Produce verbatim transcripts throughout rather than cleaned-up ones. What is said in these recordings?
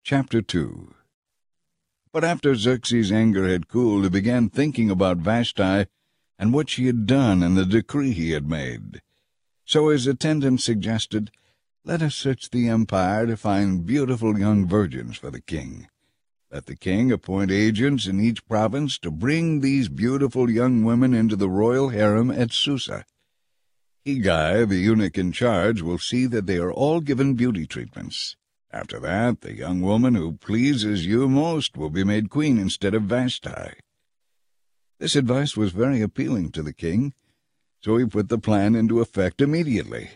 Chapter two. But after Xerxes' anger had cooled, he began thinking about Vashti and what she had done and the decree he had made. So his attendants suggested, "Let us search the empire to find beautiful young virgins for the king. Let the king appoint agents in each province to bring these beautiful young women into the royal harem at Susa. Hegai, the eunuch in charge, will see that they are all given beauty treatments. After that, the young woman who pleases you most will be made queen instead of Vashti." This advice was very appealing to the king, so he put the plan into effect immediately.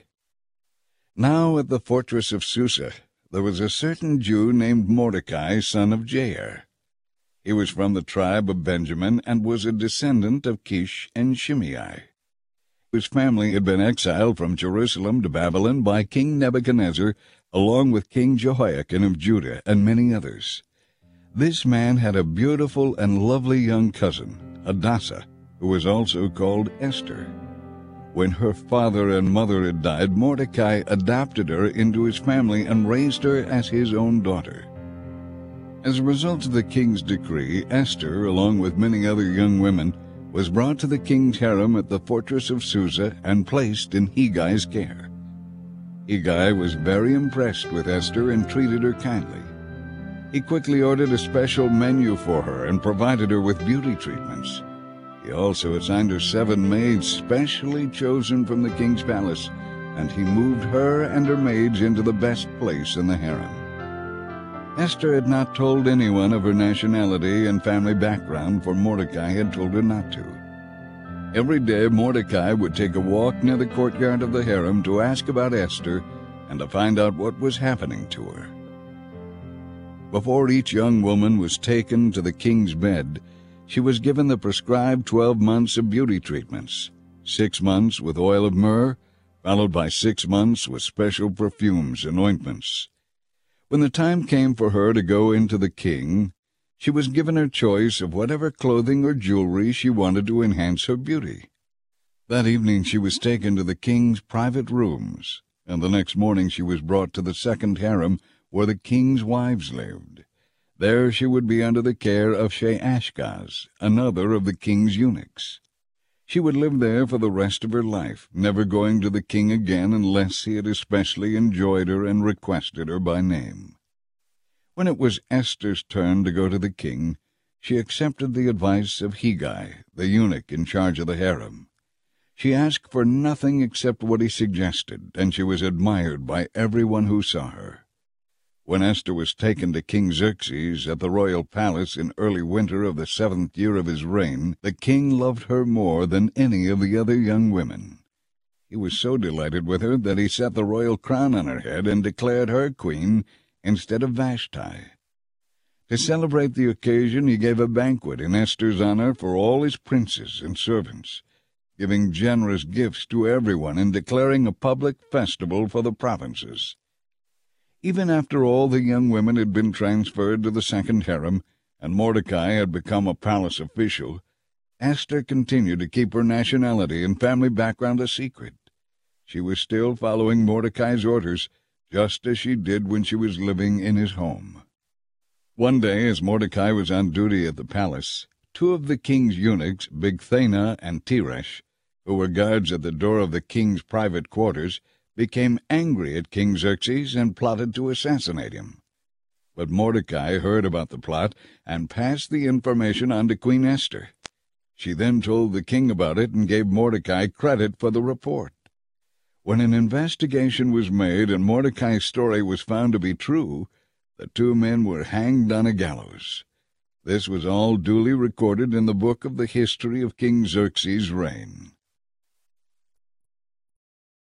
Now at the fortress of Susa there was a certain Jew named Mordecai, son of Jair. He was from the tribe of Benjamin and was a descendant of Kish and Shimei. His family had been exiled from Jerusalem to Babylon by King Nebuchadnezzar, along with King Jehoiakim of Judah and many others. This man had a beautiful and lovely young cousin, Hadassah, who was also called Esther. When her father and mother had died, Mordecai adopted her into his family and raised her as his own daughter. As a result of the king's decree, Esther, along with many other young women, was brought to the king's harem at the fortress of Susa and placed in Hegai's care. Hegai was very impressed with Esther and treated her kindly. He quickly ordered a special menu for her and provided her with beauty treatments. He also assigned her seven maids specially chosen from the king's palace, and he moved her and her maids into the best place in the harem. Esther had not told anyone of her nationality and family background, for Mordecai had told her not to. Every day Mordecai would take a walk near the courtyard of the harem to ask about Esther and to find out what was happening to her. Before each young woman was taken to the king's bed, she was given the prescribed twelve months of beauty treatments, six months with oil of myrrh, followed by six months with special perfumes and ointments. When the time came for her to go into the king, she was given her choice of whatever clothing or jewelry she wanted to enhance her beauty. That evening she was taken to the king's private rooms, and the next morning she was brought to the second harem where the king's wives lived. There she would be under the care of Sheashgaz, another of the king's eunuchs. She would live there for the rest of her life, never going to the king again unless he had especially enjoyed her and requested her by name. When it was Esther's turn to go to the king, she accepted the advice of Hegai, the eunuch in charge of the harem. She asked for nothing except what he suggested, and she was admired by everyone who saw her. When Esther was taken to King Xerxes at the royal palace in early winter of the seventh year of his reign, the king loved her more than any of the other young women. He was so delighted with her that he set the royal crown on her head and declared her queen instead of Vashti. To celebrate the occasion, he gave a banquet in Esther's honor for all his princes and servants, giving generous gifts to everyone and declaring a public festival for the provinces. Even after all the young women had been transferred to the second harem, and Mordecai had become a palace official, Esther continued to keep her nationality and family background a secret. She was still following Mordecai's orders, just as she did when she was living in his home. One day, as Mordecai was on duty at the palace, two of the king's eunuchs, Bigthana and Teresh, who were guards at the door of the king's private quarters, became angry at King Xerxes and plotted to assassinate him. But Mordecai heard about the plot and passed the information on to Queen Esther. She then told the king about it and gave Mordecai credit for the report. When an investigation was made and Mordecai's story was found to be true, the two men were hanged on a gallows. This was all duly recorded in the book of the history of King Xerxes' reign.